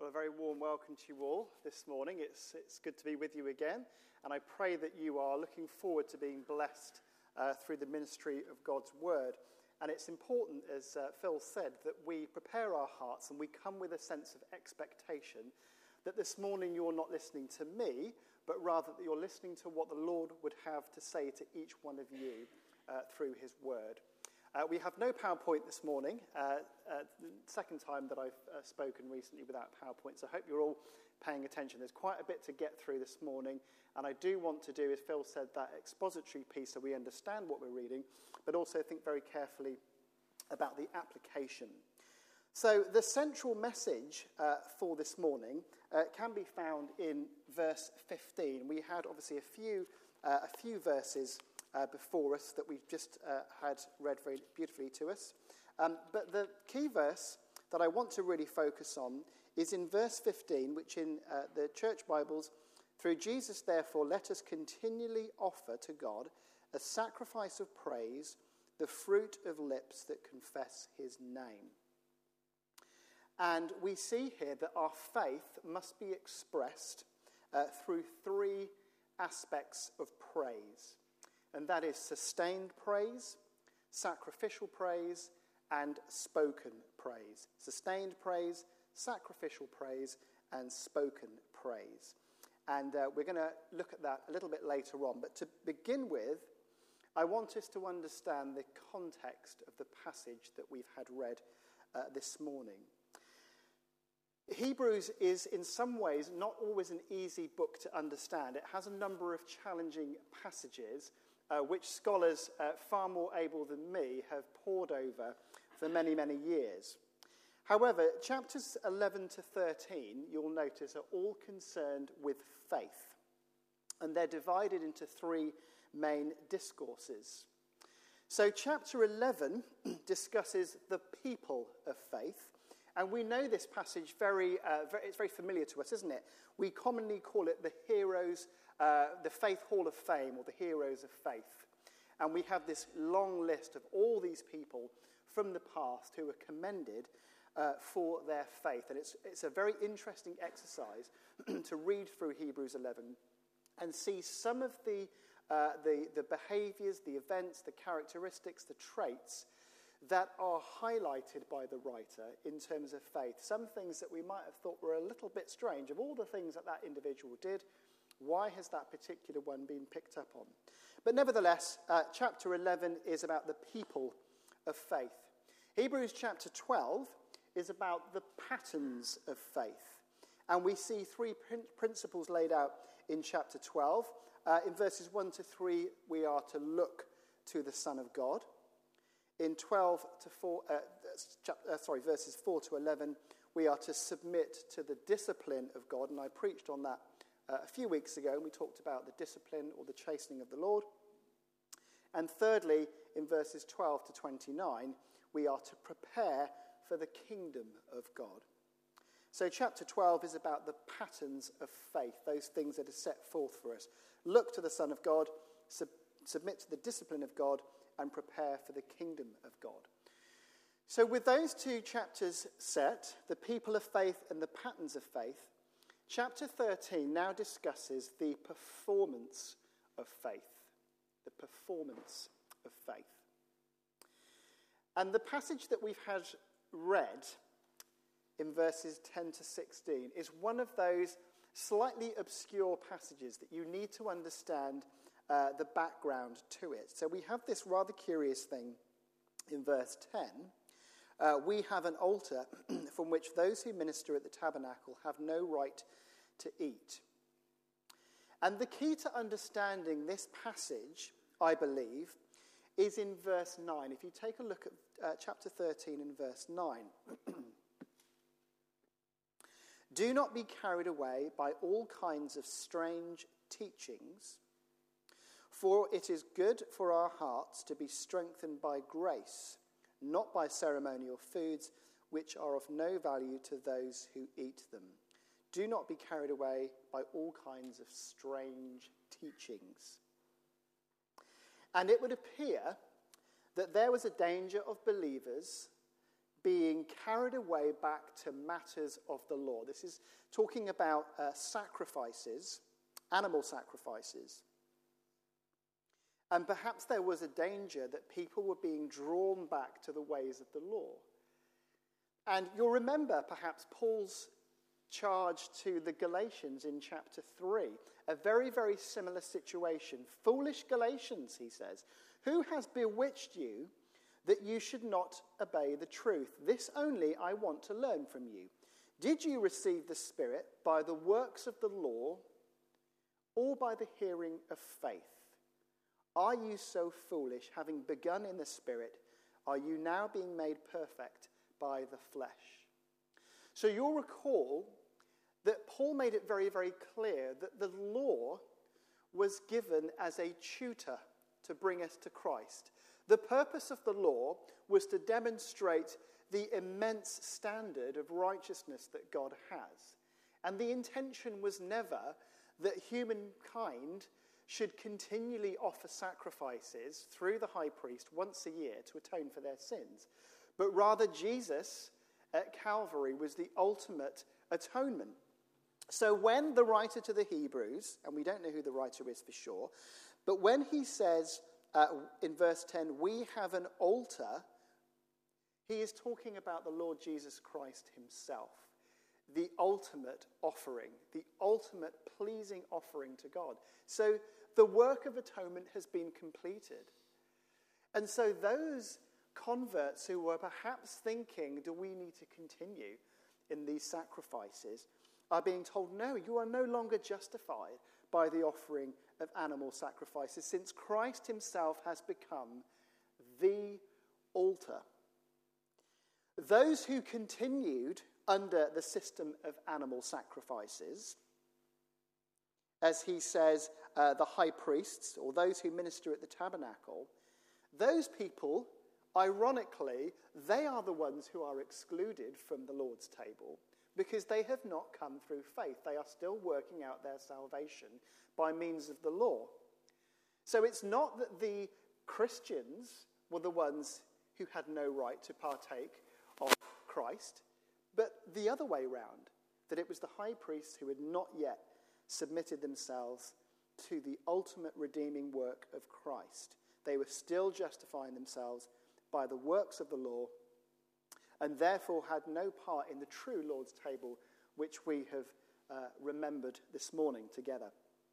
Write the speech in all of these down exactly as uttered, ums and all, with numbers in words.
Well, a very warm welcome to you all this morning. It's, it's good to be with you again, and I pray that you are looking forward to being blessed uh, through the ministry of God's Word. And it's important, as uh, Phil said, that we prepare our hearts and we come with a sense of expectation that this morning you're not listening to me, but rather that you're listening to what the Lord would have to say to each one of you uh, through his Word. Uh, we have no PowerPoint this morning, uh, uh, the second time that I've uh, spoken recently without PowerPoint, so I hope you're all paying attention. There's quite a bit to get through this morning, and I do want to do, as Phil said, that expository piece so we understand what we're reading, but also think very carefully about the application. So the central message uh, for this morning uh, can be found in verse fifteen. We had obviously a few, uh, a few verses Uh, before us that we've just uh, had read very beautifully to us. Um, but the key verse that I want to really focus on is in verse fifteen, which in uh, the church Bibles, through Jesus, therefore, let us continually offer to God a sacrifice of praise, the fruit of lips that confess his name. And we see here that our faith must be expressed uh, through three aspects of praise. And that is sustained praise, sacrificial praise, and spoken praise. Sustained praise, sacrificial praise, and spoken praise. And uh, we're going to look at that a little bit later on. But to begin with, I want us to understand the context of the passage that we've had read uh, this morning. Hebrews is in some ways not always an easy book to understand. It has a number of challenging passages Uh, which scholars uh, far more able than me have pored over for many, many years. However, chapters eleven to thirteen, you'll notice, are all concerned with faith. And they're divided into three main discourses. So chapter eleven discusses the people of faith. And we know this passage very, uh, very, it's very familiar to us, isn't it? We commonly call it the heroes, uh, the Faith Hall of Fame, or the heroes of faith. And we have this long list of all these people from the past who are commended uh, for their faith. And it's, it's a very interesting exercise to read through Hebrews eleven and see some of the, uh, the, the behaviors, the events, the characteristics, the traits that are highlighted by the writer in terms of faith. Some things that we might have thought were a little bit strange. Of all the things that that individual did, why has that particular one been picked up on? But nevertheless, uh, chapter eleven is about the people of faith. Hebrews chapter twelve is about the patterns of faith. And we see three prin- principles laid out in chapter twelve. Uh, in verses one to three, we are to look to the Son of God. In twelve to four, uh, uh, sorry, verses four to eleven, we are to submit to the discipline of God, and I preached on that uh, a few weeks ago, and we talked about the discipline or the chastening of the Lord. And thirdly, in verses twelve to twenty-nine, we are to prepare for the kingdom of God. So chapter twelve is about the patterns of faith, those things that are set forth for us. Look to the Son of God, sub- submit to the discipline of God, and prepare for the kingdom of God. So with those two chapters set, the people of faith and the patterns of faith, chapter thirteen now discusses the performance of faith. The performance of faith. And the passage that we've had read in verses ten to sixteen is one of those slightly obscure passages that you need to understand Uh, the background to it. So we have this rather curious thing in verse ten. Uh, we have an altar from which those who minister at the tabernacle have no right to eat. And the key to understanding this passage, I believe, is in verse nine. If you take a look at uh, chapter thirteen and verse nine. Do not be carried away by all kinds of strange teachings, for it is good for our hearts to be strengthened by grace, not by ceremonial foods, which are of no value to those who eat them. Do not be carried away by all kinds of strange teachings. And it would appear that there was a danger of believers being carried away back to matters of the law. This is talking about uh, sacrifices, animal sacrifices. And perhaps there was a danger that people were being drawn back to the ways of the law. And you'll remember perhaps Paul's charge to the Galatians in chapter three, a very, very similar situation. Foolish Galatians, he says, who has bewitched you that you should not obey the truth? This only I want to learn from you. Did you receive the Spirit by the works of the law or by the hearing of faith? Are you so foolish, having begun in the Spirit, are you now being made perfect by the flesh? So you'll recall that Paul made it very, very clear that the law was given as a tutor to bring us to Christ. The purpose of the law was to demonstrate the immense standard of righteousness that God has. And the intention was never that humankind should continually offer sacrifices through the high priest once a year to atone for their sins. But rather, Jesus at Calvary was the ultimate atonement. So when the writer to the Hebrews, and we don't know who the writer is for sure, but when he says uh, in verse ten, we have an altar, he is talking about the Lord Jesus Christ himself, the ultimate offering, the ultimate pleasing offering to God. So the work of atonement has been completed. And so those converts who were perhaps thinking, do we need to continue in these sacrifices, are being told, no, you are no longer justified by the offering of animal sacrifices, since Christ himself has become the altar. Those who continued under the system of animal sacrifices, as he says, uh, the high priests, or those who minister at the tabernacle, those people, ironically, they are the ones who are excluded from the Lord's table because they have not come through faith. They are still working out their salvation by means of the law. So it's not that the Christians were the ones who had no right to partake of Christ, but the other way round, that it was the high priests who had not yet submitted themselves to the ultimate redeeming work of Christ. They were still justifying themselves by the works of the law, and therefore had no part in the true Lord's table, which we have uh, remembered this morning together.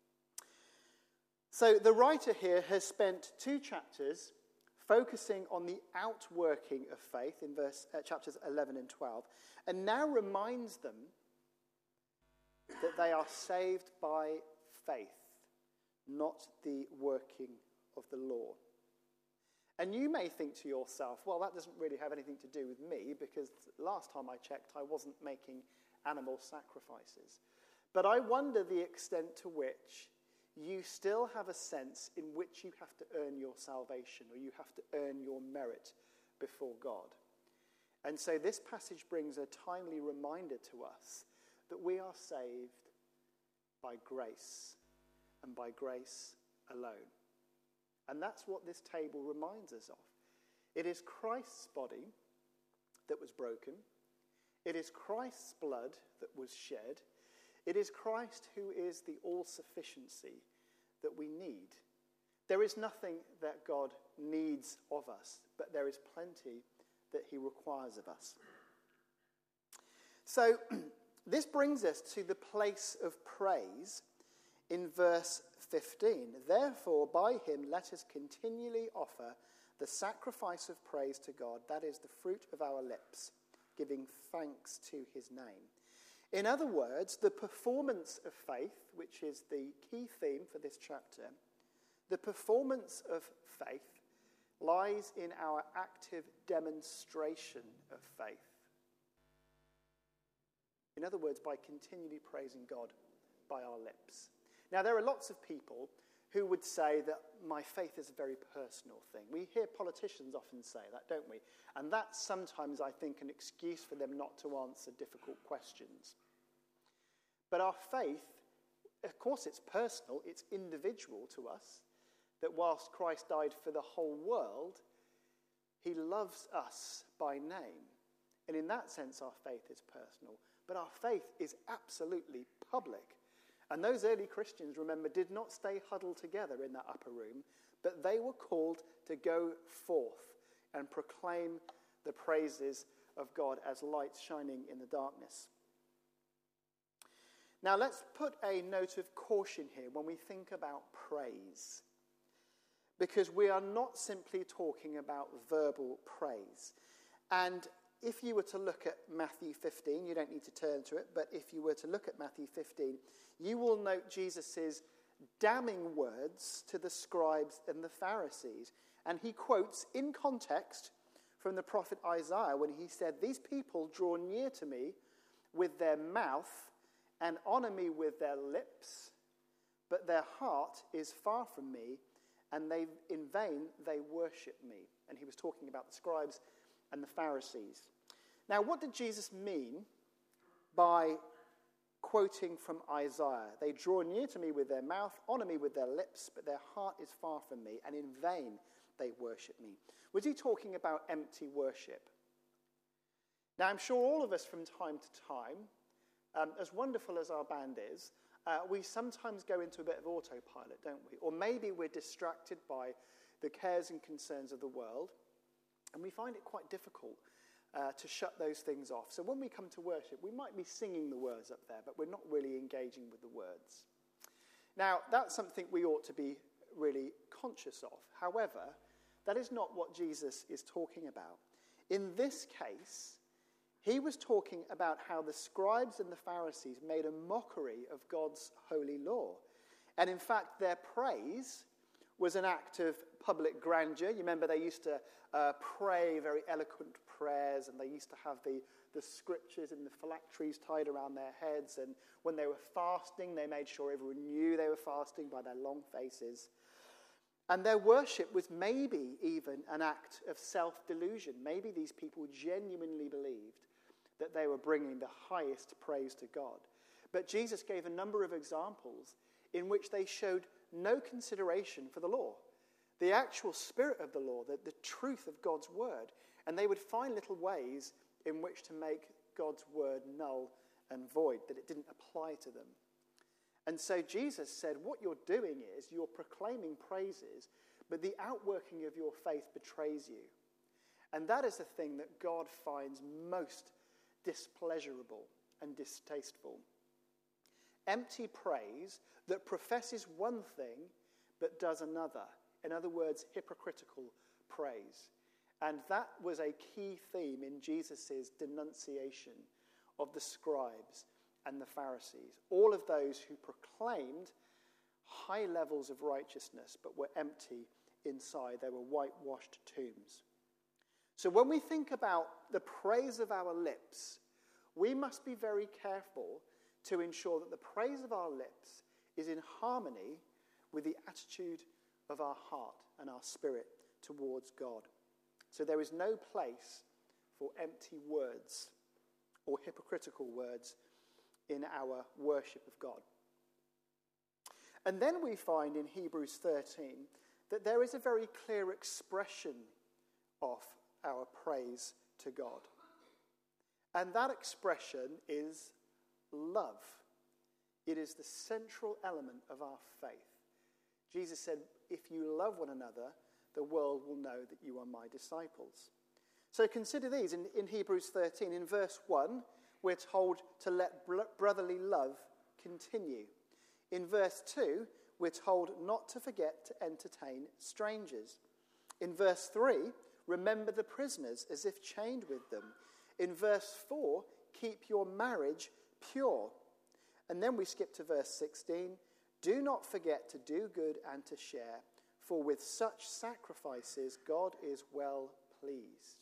So the writer here has spent two chapters focusing on the outworking of faith in verse uh, chapters eleven and twelve, and now reminds them that they are saved by faith, not the working of the law. And you may think to yourself, well, that doesn't really have anything to do with me, because last time I checked, I wasn't making animal sacrifices. But I wonder the extent to which you still have a sense in which you have to earn your salvation, or you have to earn your merit before God. And so this passage brings a timely reminder to us that we are saved by grace, and by grace alone. And that's what this table reminds us of. It is Christ's body that was broken. It is Christ's blood that was shed. It is Christ who is the all-sufficiency that we need. There is nothing that God needs of us, but there is plenty that he requires of us. So this brings us to the place of praise in verse fifteen. Therefore, by him let us continually offer the sacrifice of praise to God, that is the fruit of our lips, giving thanks to his name. In other words, the performance of faith, which is the key theme for this chapter, the performance of faith lies in our active demonstration of faith. In other words, by continually praising God by our lips. Now, there are lots of people who would say that my faith is a very personal thing. We hear politicians often say that, don't we? And that's sometimes, I think, an excuse for them not to answer difficult questions. But our faith, of course, it's personal, it's individual to us, that whilst Christ died for the whole world, he loves us by name. And in that sense, our faith is personal. But our faith is absolutely public. And those early Christians, remember, did not stay huddled together in that upper room, but they were called to go forth and proclaim the praises of God as lights shining in the darkness. Now, let's put a note of caution here when we think about praise, because we are not simply talking about verbal praise. And if you were to look at Matthew fifteen, you don't need to turn to it, but if you were to look at Matthew fifteen, you will note Jesus' damning words to the scribes and the Pharisees. And he quotes in context from the prophet Isaiah when he said, "These people draw near to me with their mouth and honor me with their lips, but their heart is far from me, and they in vain they worship me." And he was talking about the scribes and the Pharisees. Now, what did Jesus mean by quoting from Isaiah? They draw near to me with their mouth, honor me with their lips, but their heart is far from me, and in vain they worship me. Was he talking about empty worship? Now, I'm sure all of us from time to time, um, as wonderful as our band is, uh, we sometimes go into a bit of autopilot, don't we? Or maybe we're distracted by the cares and concerns of the world, and we find it quite difficult uh, to shut those things off. So when we come to worship, we might be singing the words up there, but we're not really engaging with the words. Now, that's something we ought to be really conscious of. However, that is not what Jesus is talking about. In this case, he was talking about how the scribes and the Pharisees made a mockery of God's holy law. And in fact, their praise was an act of public grandeur. You remember they used to uh, pray very eloquent prayers, and they used to have the, the scriptures in the phylacteries tied around their heads. And when they were fasting, they made sure everyone knew they were fasting by their long faces. And their worship was maybe even an act of self-delusion. Maybe these people genuinely believed that they were bringing the highest praise to God. But Jesus gave a number of examples in which they showed no consideration for the law, the actual spirit of the law, the, the truth of God's word. And they would find little ways in which to make God's word null and void, that it didn't apply to them. And so Jesus said, what you're doing is you're proclaiming praises, but the outworking of your faith betrays you. And that is the thing that God finds most displeasurable and distasteful. Empty praise that professes one thing but does another. In other words, hypocritical praise. And that was a key theme in Jesus' denunciation of the scribes and the Pharisees. All of those who proclaimed high levels of righteousness but were empty inside. They were whitewashed tombs. So when we think about the praise of our lips, we must be very careful to ensure that the praise of our lips is in harmony with the attitude of our heart and our spirit towards God. So there is no place for empty words or hypocritical words in our worship of God. And then we find in Hebrews thirteen that there is a very clear expression of our praise to God. And that expression is love. It is the central element of our faith. Jesus said, if you love one another, the world will know that you are my disciples. So consider these. In, in Hebrews thirteen, in verse one, we're told to let brotherly love continue. In verse two, we're told not to forget to entertain strangers. In verse three, remember the prisoners as if chained with them. In verse four, keep your marriage pure. And then we skip to verse sixteen. Do not forget to do good and to share, for with such sacrifices God is well pleased.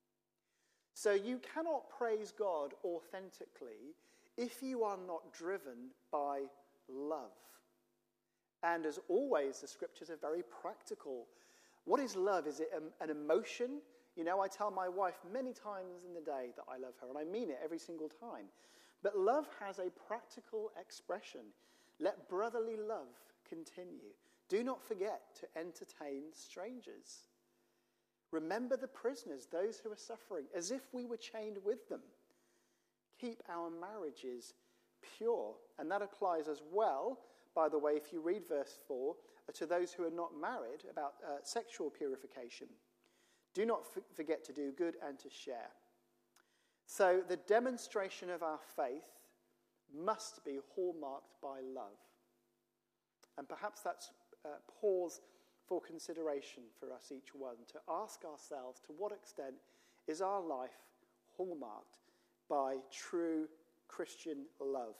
So you cannot praise God authentically if you are not driven by love. And as always, the scriptures are very practical. What is love? Is it an emotion? You know, I tell my wife many times in the day that I love her, and I mean it every single time. But love has a practical expression. Let brotherly love continue. Do not forget to entertain strangers. Remember the prisoners, those who are suffering, as if we were chained with them. Keep our marriages pure. And that applies as well, by the way, if you read verse four, to those who are not married, about uh, sexual purification. Do not f- forget to do good and to share. So the demonstration of our faith must be hallmarked by love. And perhaps that's uh, pause for consideration for us each one, to ask ourselves to what extent is our life hallmarked by true Christian love.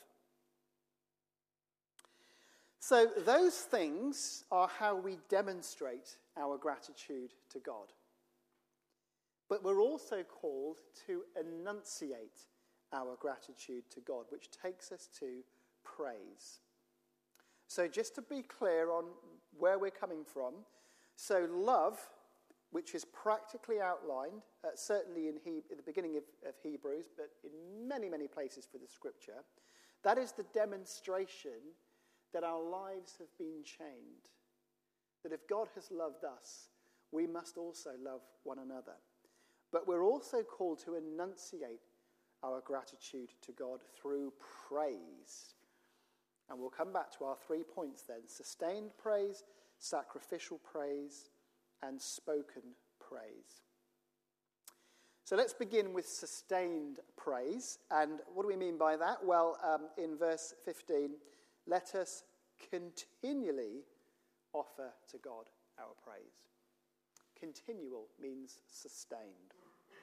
So those things are how we demonstrate our gratitude to God. But we're also called to enunciate our gratitude to God, which takes us to praise. So just to be clear on where we're coming from, so love, which is practically outlined, uh, certainly in he- at the beginning of, of Hebrews, but in many, many places for the scripture, that is the demonstration that our lives have been chained. That if God has loved us, we must also love one another. But we're also called to enunciate our gratitude to God through praise. And we'll come back to our three points then: sustained praise, sacrificial praise, and spoken praise. So let's begin with sustained praise. And what do we mean by that? Well, um, in verse fifteen, let us continually offer to God our praise. Continual means sustained.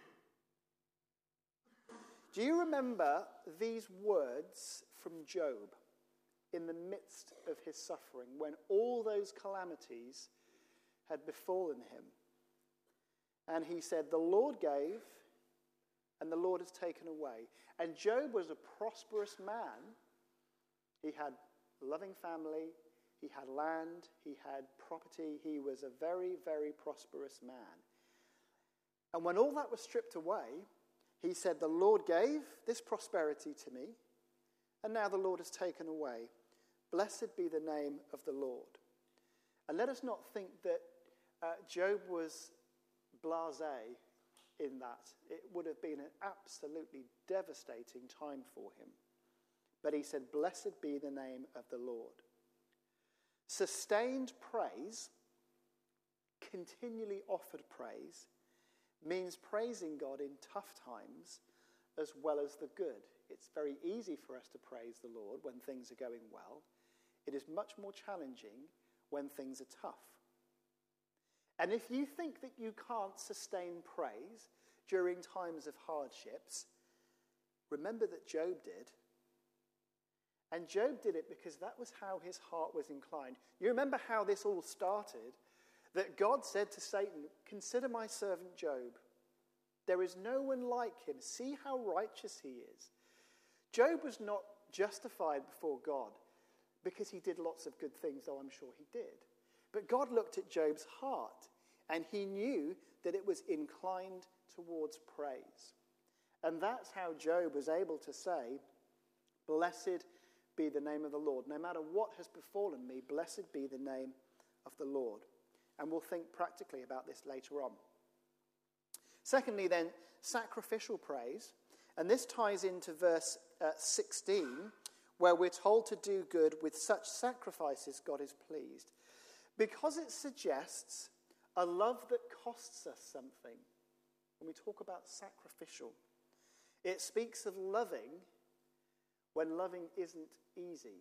Do you remember these words from Job in the midst of his suffering, when all those calamities had befallen him? And he said, the Lord gave, and the Lord has taken away. And Job was a prosperous man. He had a loving family, he had land, he had property. He was a very, very prosperous man. And when all that was stripped away, he said, the Lord gave this prosperity to me, and now the Lord has taken away. Blessed be the name of the Lord. And let us not think that uh, Job was blasé in that. It would have been an absolutely devastating time for him. But he said, blessed be the name of the Lord. Sustained praise, continually offered praise, means praising God in tough times as well as the good. It's very easy for us to praise the Lord when things are going well. It is much more challenging when things are tough. And if you think that you can't sustain praise during times of hardships, remember that Job did. And Job did it because that was how his heart was inclined. You remember how this all started? That God said to Satan, consider my servant Job. There is no one like him. See how righteous he is. Job was not justified before God because he did lots of good things, though I'm sure he did. But God looked at Job's heart, and he knew that it was inclined towards praise. And that's how Job was able to say, blessed be the name of the Lord. No matter what has befallen me, blessed be the name of the Lord. And we'll think practically about this later on. Secondly, then, sacrificial praise. And this ties into verse uh, sixteen, where we're told to do good with such sacrifices God is pleased. Because it suggests a love that costs us something. When we talk about sacrificial, it speaks of loving when loving isn't easy.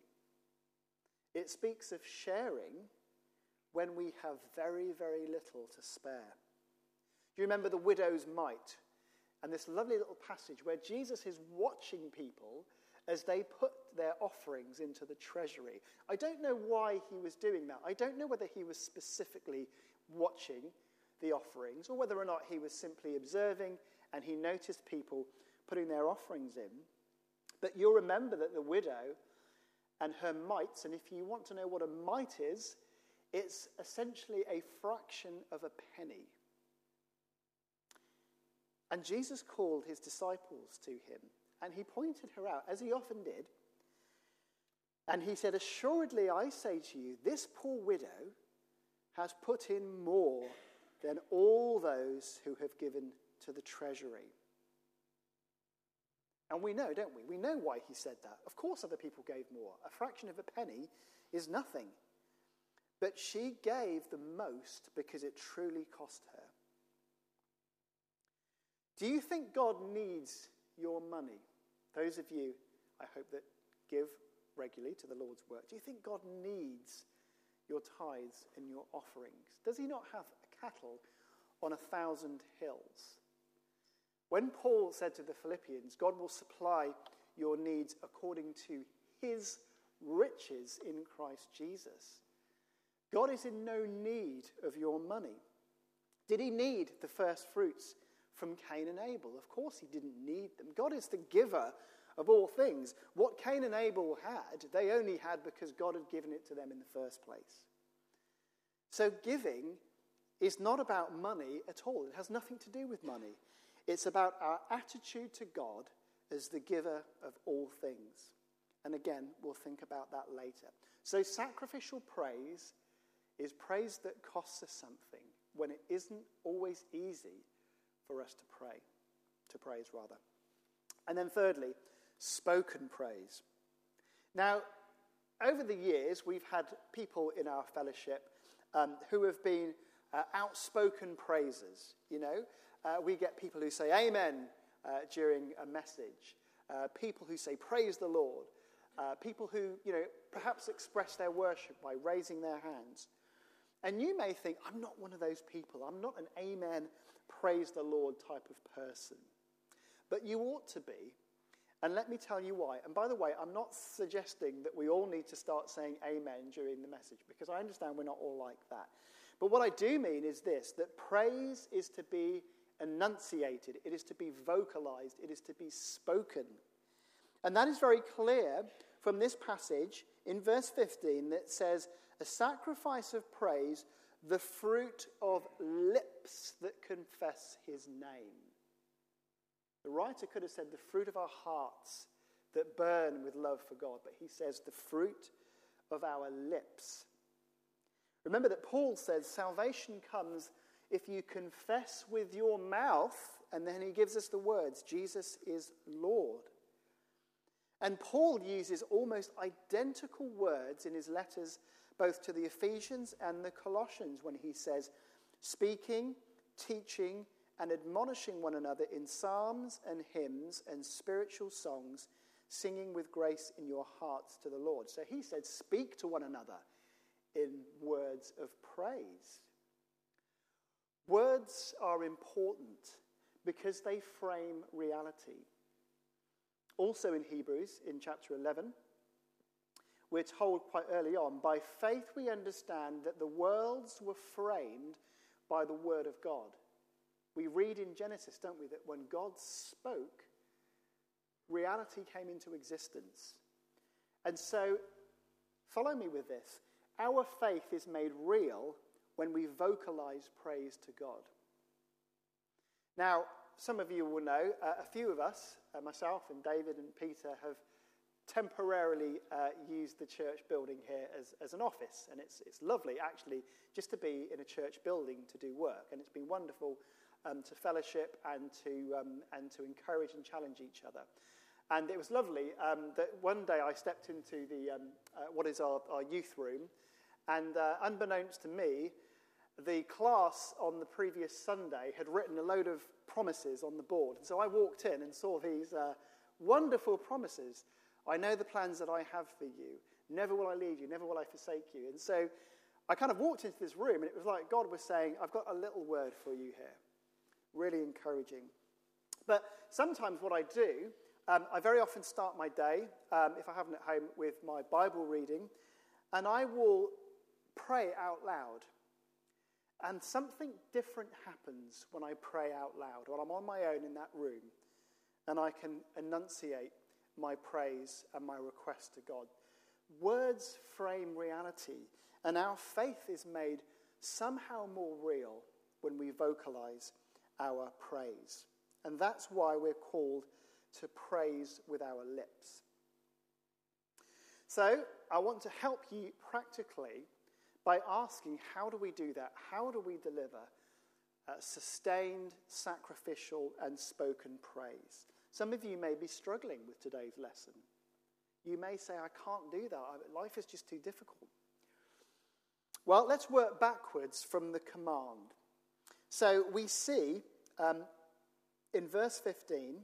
It speaks of sharing when we have very, very little to spare. Do you remember the widow's mite? And this lovely little passage where Jesus is watching people as they put their offerings into the treasury. I don't know why he was doing that. I don't know whether he was specifically watching the offerings or whether or not he was simply observing and he noticed people putting their offerings in. But you'll remember that the widow and her mites, and if you want to know what a mite is, it's essentially a fraction of a penny. And Jesus called his disciples to him, and he pointed her out, as he often did. And he said, assuredly I say to you, this poor widow has put in more than all those who have given to the treasury. And we know, don't we? We know why he said that. Of course other people gave more. A fraction of a penny is nothing. But she gave the most because it truly cost her. Do you think God needs your money? Those of you, I hope, that give regularly to the Lord's work, do you think God needs your tithes and your offerings? Does he not have a cattle on a thousand hills? When Paul said to the Philippians, God will supply your needs according to his riches in Christ Jesus, God is in no need of your money. Did he need the first fruits from Cain and Abel? Of course he didn't need them. God is the giver of all things. What Cain and Abel had, they only had because God had given it to them in the first place. So giving is not about money at all. It has nothing to do with money. It's about our attitude to God as the giver of all things. And again, we'll think about that later. So sacrificial praise is praise that costs us something when it isn't always easy for us to pray, to praise rather. And then thirdly, spoken praise. Now, over the years, we've had people in our fellowship um, who have been uh, outspoken praisers. You know, uh, we get people who say amen uh, during a message, uh, people who say praise the Lord, uh, people who, you know, perhaps express their worship by raising their hands. And you may think, I'm not one of those people. I'm not an amen, praise the Lord type of person. But you ought to be. And let me tell you why. And by the way, I'm not suggesting that we all need to start saying amen during the message, because I understand we're not all like that. But what I do mean is this, that praise is to be enunciated. It is to be vocalized. It is to be spoken. And that is very clear from this passage in verse fifteen that says, a sacrifice of praise, the fruit of lips that confess his name. The writer could have said the fruit of our hearts that burn with love for God, but he says the fruit of our lips. Remember that Paul says salvation comes if you confess with your mouth, and then he gives us the words, Jesus is Lord. And Paul uses almost identical words in his letters both to the Ephesians and the Colossians when he says, speaking, teaching, and admonishing one another in psalms and hymns and spiritual songs, singing with grace in your hearts to the Lord. So he said, speak to one another in words of praise. Words are important because they frame reality. Also in Hebrews, in chapter eleven, we're told quite early on, by faith we understand that the worlds were framed by the word of God. We read in Genesis, don't we, that when God spoke, reality came into existence. And so, follow me with this. Our faith is made real when we vocalize praise to God. Now, some of you will know, uh, a few of us, uh, myself and David and Peter, have temporarily uh, used the church building here as, as an office. And it's, it's lovely, actually, just to be in a church building to do work. And it's been wonderful um, to fellowship and to, um, and to encourage and challenge each other. And it was lovely um, that one day I stepped into the um, uh, what is our, our youth room, and uh, unbeknownst to me, the class on the previous Sunday had written a load of promises on the board. And so I walked in and saw these uh, wonderful promises. I know the plans that I have for you. Never will I leave you. Never will I forsake you. And so I kind of walked into this room, and it was like God was saying, I've got a little word for you here. Really encouraging. But sometimes what I do, um, I very often start my day, um, if I haven't at home, with my Bible reading, and I will pray out loud. And something different happens when I pray out loud, when I'm on my own in that room, and I can enunciate my praise and my request to God. Words frame reality, and our faith is made somehow more real when we vocalize our praise. And that's why we're called to praise with our lips. So I want to help you practically by asking, how do we do that? How do we deliver uh, sustained, sacrificial, and spoken praise. Some of you may be struggling with today's lesson. You may say, I can't do that. Life is just too difficult. Well, let's work backwards from the command. So we see um, in verse fifteen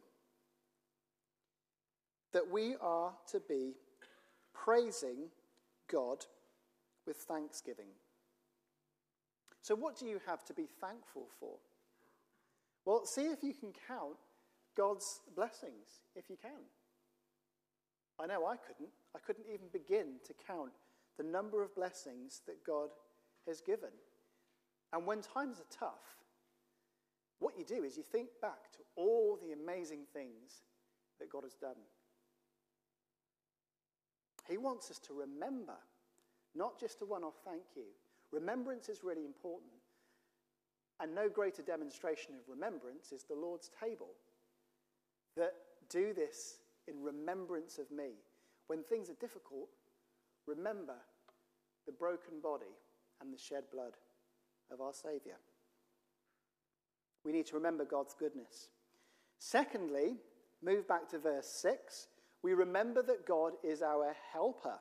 that we are to be praising God with thanksgiving. So what do you have to be thankful for? Well, see if you can count God's blessings, if you can. I know I couldn't. I couldn't even begin to count the number of blessings that God has given. And when times are tough, what you do is you think back to all the amazing things that God has done. He wants us to remember, not just a one-off thank you. Remembrance is really important. And no greater demonstration of remembrance is the Lord's table. That do this in remembrance of me. When things are difficult, remember the broken body and the shed blood of our Saviour. We need to remember God's goodness. Secondly, move back to verse six. We remember that God is our helper.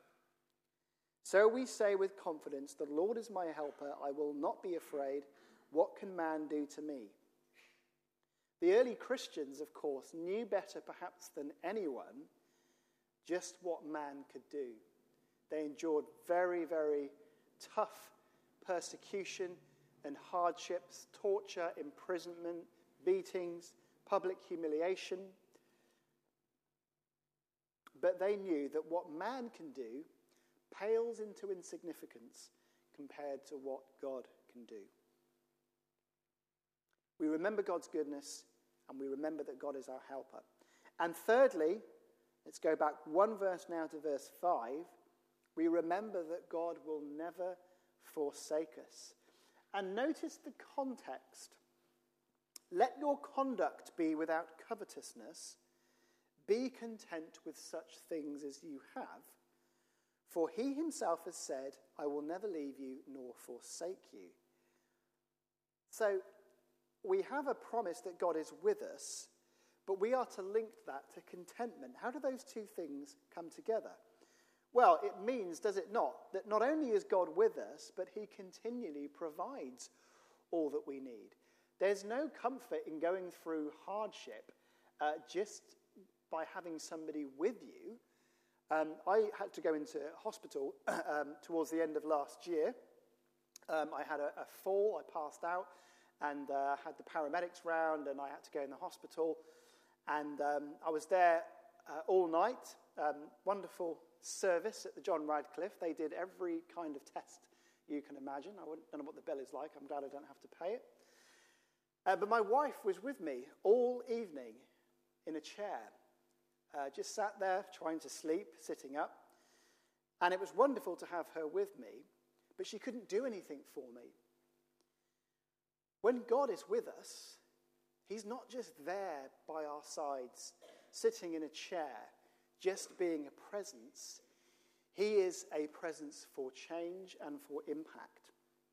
So we say with confidence, the Lord is my helper. I will not be afraid. What can man do to me? The early Christians, of course, knew better perhaps than anyone just what man could do. They endured very, very tough persecution and hardships, torture, imprisonment, beatings, public humiliation. But they knew that what man can do pales into insignificance compared to what God can do. We remember God's goodness, and we remember that God is our helper. And thirdly, let's go back one verse now to verse five. We remember that God will never forsake us. And notice the context. Let your conduct be without covetousness. Be content with such things as you have. For he himself has said, I will never leave you nor forsake you. So we have a promise that God is with us, but we are to link that to contentment. How do those two things come together? Well, it means, does it not, that not only is God with us, but he continually provides all that we need. There's no comfort in going through hardship uh, just by having somebody with you. Um, I had to go into hospital um, towards the end of last year. Um, I had a, a fall, I passed out, and uh, had the paramedics round, and I had to go in the hospital. And um, I was there uh, all night. Um, wonderful service at the John Radcliffe. They did every kind of test you can imagine. I don't know what the bill is like. I'm glad I don't have to pay it. Uh, but my wife was with me all evening in a chair. Uh, just sat there trying to sleep, sitting up. And it was wonderful to have her with me, but she couldn't do anything for me. When God is with us, he's not just there by our sides, sitting in a chair, just being a presence. He is a presence for change and for impact.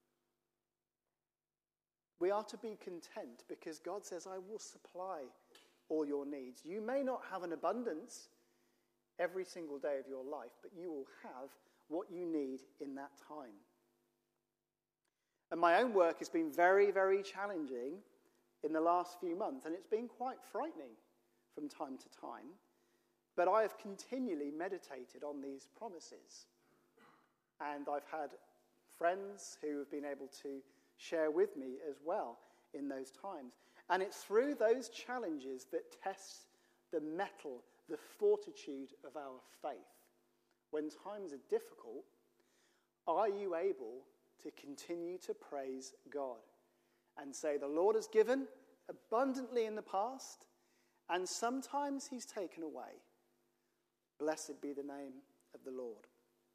We are to be content because God says, I will supply all your needs. You may not have an abundance every single day of your life, but you will have what you need in that time. And my own work has been very, very challenging in the last few months, and it's been quite frightening from time to time. But I have continually meditated on these promises. And I've had friends who have been able to share with me as well in those times. And it's through those challenges that test the mettle, the fortitude of our faith. When times are difficult, are you able to continue to praise God and say, the Lord has given abundantly in the past, and sometimes he's taken away. Blessed be the name of the Lord.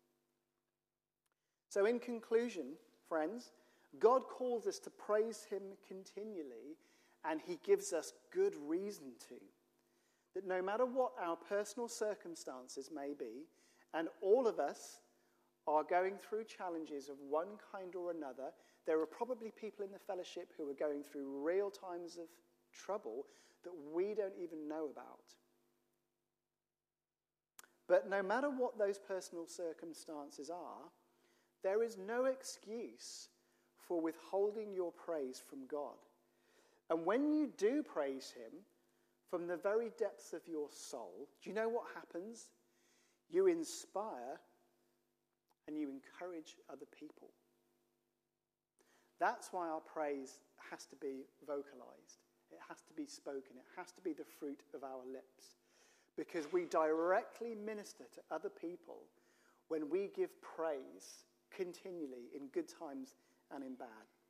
So in conclusion, friends, God calls us to praise him continually, and he gives us good reason to. That no matter what our personal circumstances may be, and all of us are going through challenges of one kind or another, there are probably people in the fellowship who are going through real times of trouble that we don't even know about. But no matter what those personal circumstances are, there is no excuse for withholding your praise from God. And when you do praise him from the very depths of your soul, do you know what happens? You inspire and you encourage other people. That's why our praise has to be vocalized. It has to be spoken. It has to be the fruit of our lips. Because we directly minister to other people when we give praise continually in good times and in bad.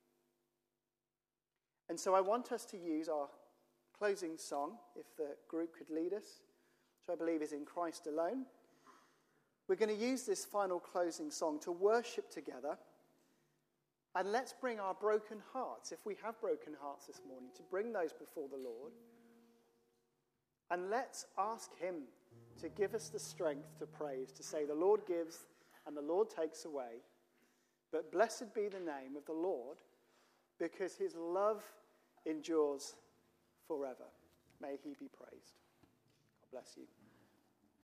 And so I want us to use our closing song, if the group could lead us, which I believe is In Christ Alone. We're going to use this final closing song to worship together. And let's bring our broken hearts, if we have broken hearts this morning, to bring those before the Lord. And let's ask him to give us the strength to praise, to say the Lord gives and the Lord takes away. But blessed be the name of the Lord, because his love endures forever. May he be praised. God bless you.